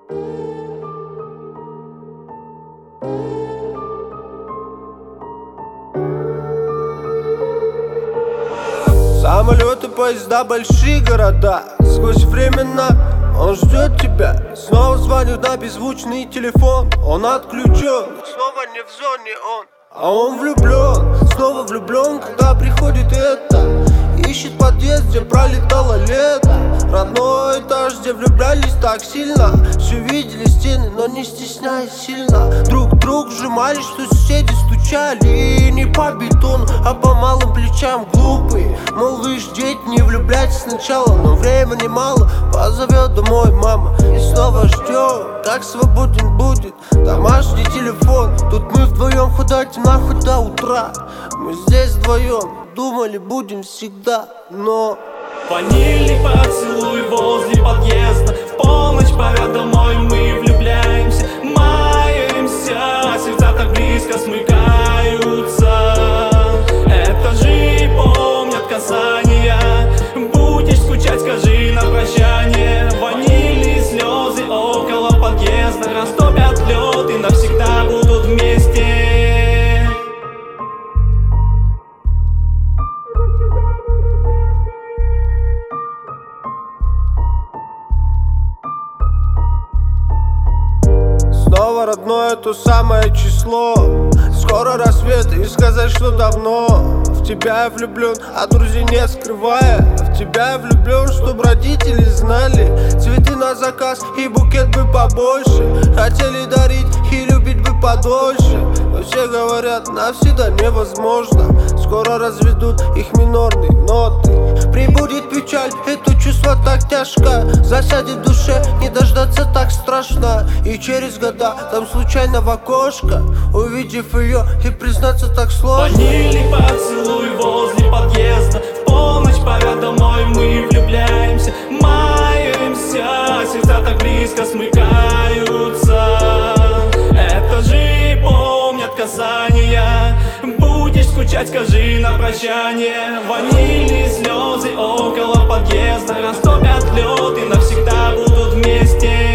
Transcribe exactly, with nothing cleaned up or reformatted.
Самолеты, поезда, большие города. Сквозь времена он ждет тебя. Снова звонит на беззвучный телефон. Он отключен, снова не в зоне он. А он влюблен, снова влюблен, когда приходит это. Ищет подъезд, где пролетало лето. Родной этаж, где влюблялись так сильно. Все видели стены, но не стесняясь сильно. Друг к другу сжимались, что соседи стучали. И не по бетону, а по малым плечам. Глупые, мол, вы ж дети, не влюбляйтесь сначала. Но времени мало, позовет домой мама. И снова ждет, как свободен будет домашний телефон. Тут мы вдвоем куда темно, хоть до утра. Мы здесь вдвоем, думали, будем всегда, но... Ванильный поцелуй возле подъезда. В полночь пора домой, мы влюбляемся, маемся. Сердца так близко смыкаются. Этажи помнят касания. Будешь скучать, скажи на прощание. Ванильные слезы около подъезда растопят лед и навсегда будут вместе. Снова родное то самое число. Скоро рассвет и сказать, что давно. В тебя я влюблен, а друзей не скрывая. В тебя я влюблен, чтоб родители знали. Цветы на заказ и букет бы побольше. Хотели дарить и любить бы подольше. Но все говорят, навсегда невозможно. Скоро разведут их минорные ноты. Прибудет печаль, это чувство так тяжко. Засядет в душе, не дождаться так страшно. И через года, там случайно в окошко, увидев ее, и признаться так сложно. Ванильный поцелуй возле подъезда. В полночь пора домой, мы влюбляемся, маемся. Сердца так близко смыкаются. Этажи помнят касания. Будешь скучать, скажи на прощание. Ванильные слезы около подъезда растопят лед и навсегда будут вместе.